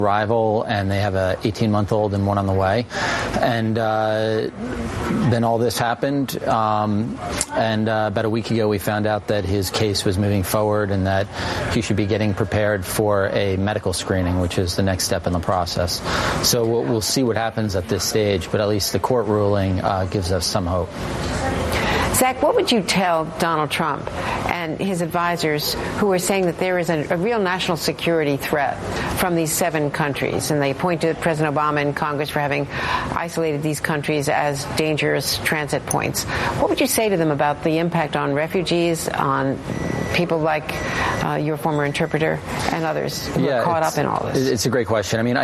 arrival, and they have a 18-month-old and one on the way. And then all this happened, and about a week ago we found out that his case was moving forward and that he should be getting prepared for a medical screening, which is the next step in the process. So we'll see what happens at this stage, but at least the court ruling gives us some hope. Zach, what would you tell Donald Trump and his advisors who are saying that there is a real national security threat from these 7 countries? And they point to President Obama and Congress for having isolated these countries as dangerous transit points. What would you say to them about the impact on refugees, on people like your former interpreter and others who are caught up in all this? It's a great question. I mean,